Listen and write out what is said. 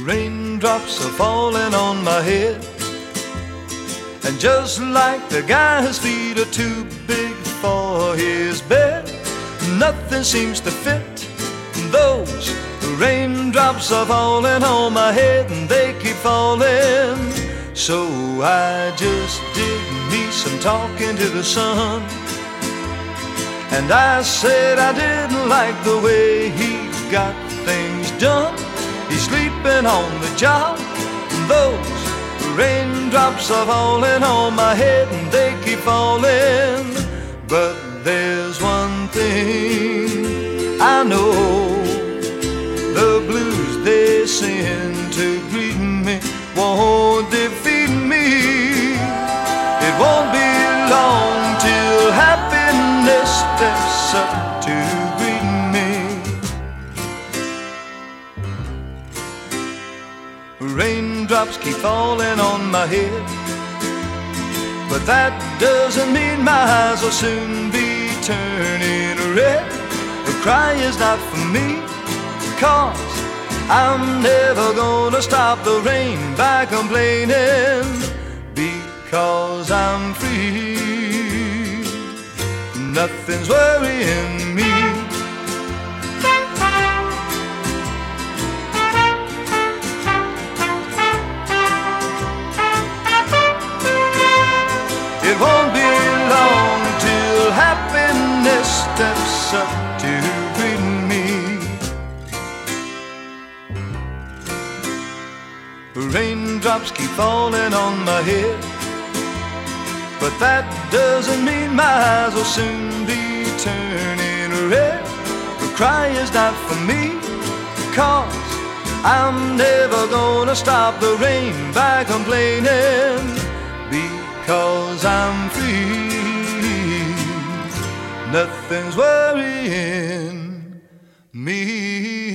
Raindrops are falling on my head, and just like the guy, his feet are too big for his bed. Nothing seems to fit. Those raindrops are falling on my head, and they keep falling. So I just did me some talking to the sun, and I said I didn't like the way he got things done. He's sleeping on the job. Those raindrops are falling on my head, and they keep falling. But there's one thing I know, the blues they send to greet me won't defeat me. It won't be long till happiness steps up to greet me. Raindrops keep falling on my head, but that doesn't mean my eyes will soon be turning red. The cry is not for me, 'cause I'm never gonna stop the rain by complaining, because I'm free. Nothing's worrying me. It won't be long till happiness steps up to greet me. Raindrops keep falling on my head, but that doesn't mean my eyes will soon be turning red. The cry is not for me, 'cause I'm never gonna stop the rain by complaining, because I'm free. Nothing's worrying me.